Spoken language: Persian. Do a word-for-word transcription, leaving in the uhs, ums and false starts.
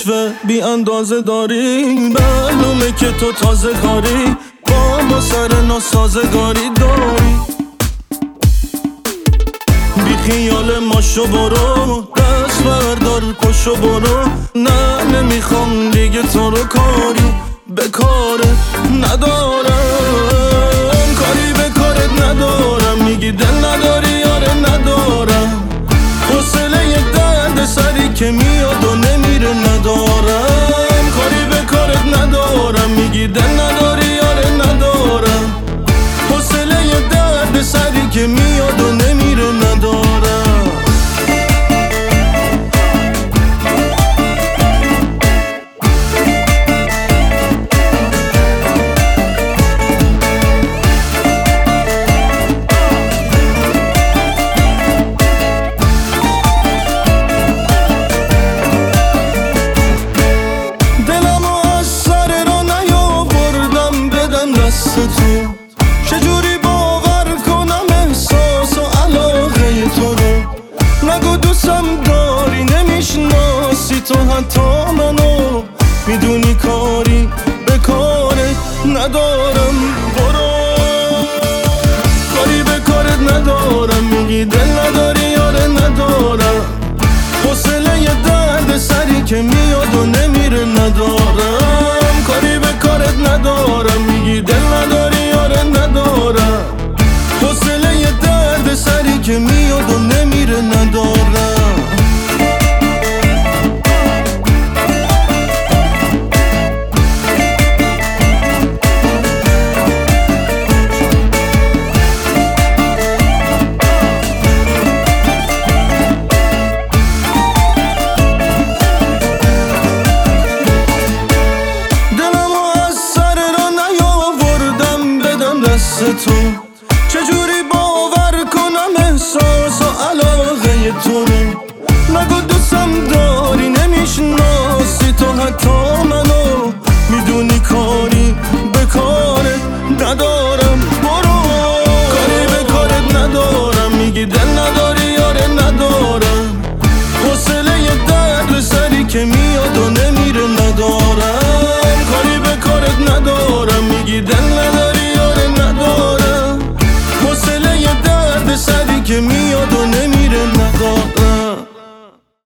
رشوه بی اندازه داری، معلومه که تو تازه کاری، با ما سر ناسازگاری داری. بی خیال ماشو برو، دست بردار پشو برو، نه نمیخوام دیگه تو رو، کاری به کارت ندارم، کاری به کارت ندارم. میگی دل نداری، یاره ندارم، حوصله یه درد سری که میاد و نمیره ندارم، کاری به کارت ندارم. میگی دل نداری، یاره ندارم، حوصله یه درد سری که میاد و نمیره ندارم. چجوری باور کنم احساس و علاقه تو رو؟ نگو دوستم داری، نمیشناسی تو حتی منو، میدونی کاری به کارت ندارم، برو کاری به کارت ندارم. میگی دل نداری، یاره ندارم، حوصله یه درد سری که میاد و نمیره ندارم، کاری به کارت ندارم. میگی دل نداری، یاره ندارم، حوصله یه درد سری که میاد و نمیره ندارم. تو چجوری باور کنم احساس و علاقه تو رو؟ نگو دوستم داری، نمیشناسی تو حتی منو، میدونی کاری به کارت ندارم، برو کاری به کارت ندارم. میگی دل نداری، یاره ندارم، حوصله یه درد سری که میاد و نمیره ندارم، کاری به کارت ندارم. میگی دل نداری، یاره ندارم، حوصله یه درد سری که میاد و نمیره ندارم.